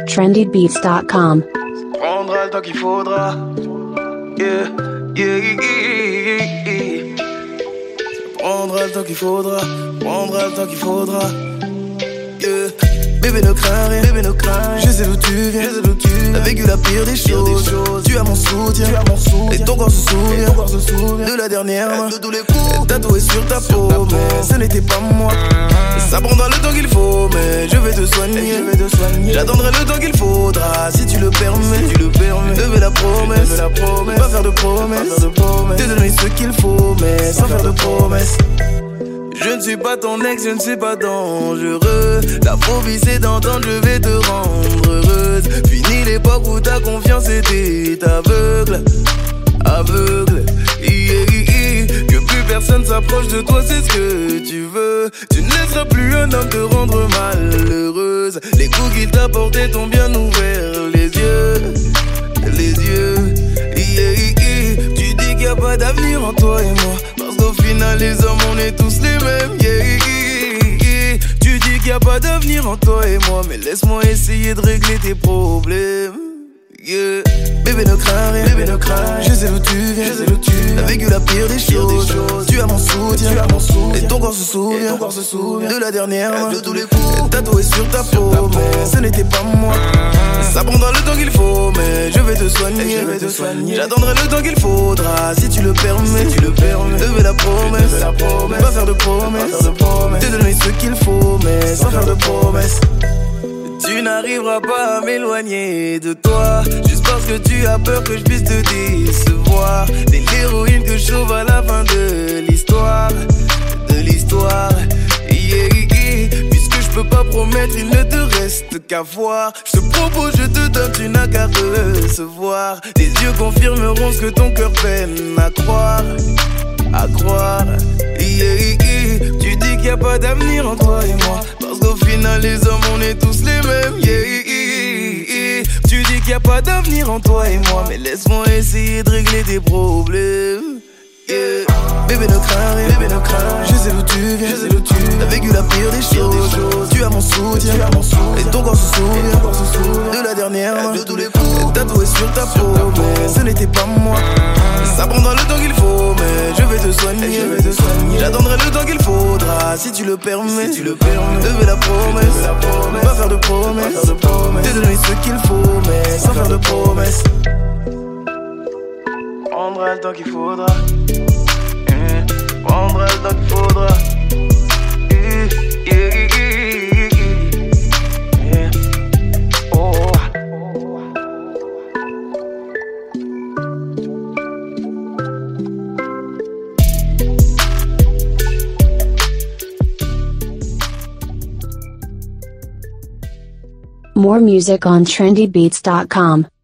trendybeats.com. Prendra le temps qu'il faudra. Yeah, yeah, yeah, yeah. Prendra le temps qu'il faudra. Prendra le temps qu'il faudra. Yeah. Bébé ne crains rien, bébé ne crains. Je sais d'où tu viens, je sais d'où tu viens. T'as vécu la pire des choses. Tu as mon soutien, tu as mon soutien. Et ton corps se souvient, de la dernière main. De tous les coups, tatoué sur ta peau. Mais ce n'était pas moi. Ça prendra le temps qu'il faut, mais je vais te soigner. J'attendrai le temps qu'il faudra, si tu le permets. Devais la promesse, pas faire de promesses. Te donner ce qu'il faut, mais sans faire de promesses. Je ne suis pas ton ex, je ne suis pas dangereux. La phobie c'est d'entendre je vais te rendre heureuse. Fini l'époque où ta confiance était aveugle. Que plus personne s'approche de toi, c'est ce que tu veux. Tu ne laisseras plus un homme te rendre malheureuse. Les coups qu'il t'a portés t'ont bien ouvert les yeux. Tu dis qu'il n'y a pas d'avenir en toi et moi, parce qu'au final les hommes on est tous les mêmes. Tu dis qu'il n'y a pas d'avenir en toi et moi, mais laisse-moi essayer de régler tes problèmes. Yeah. Bébé ne crains rien, bébé ne crains. Je sais d'où tu viens, T'as vécu la pire des choses. Tu as mon soutien, et ton corps se souvient, de la dernière main. De tous les coups, tatoué sur ta peau. Mais ce n'était pas moi. Ça prendra le temps qu'il faut, mais je vais te soigner. J'attendrai le temps qu'il faudra, si tu le permets. Devais la promesse, pas faire de promesses. Te donner ce qu'il faut, mais sans faire de promesses. Tu n'arriveras pas à m'éloigner de toi, juste parce que tu as peur que je puisse te décevoir. T'es l'héroïne que je sauve à la fin de l'histoire. Puisque je peux pas promettre, il ne te reste qu'à voir. Je te propose, je te donne, tu n'as qu'à recevoir. Tes yeux confirmeront ce que ton cœur peine à croire. Tu dis qu'il n'y a pas d'avenir en toi et moi, parce qu'au final les hommes on est tous les mêmes. Tu dis qu'il n'y a pas d'avenir en toi et moi, mais laisse-moi essayer de régler tes problèmes. Bébé ne crains rien, je sais d'où tu viens, T'as vécu la pire des choses. Tu as mon soutien, et ton corps se souvient, de la dernière main. De tous les coups, tatoué sur ta peau. Mais ce n'était pas moi. Ça prendra le temps qu'il faut, mais je vais te soigner. J'attendrai le temps qu'il faudra, si tu le permets. Devais la promesse, pas faire de promesses. Te donner ce qu'il faut, mais sans faire de promesses. Prendra le temps qu'il faudra. Prendra le temps qu'il faudra. More music on trendybeats.com.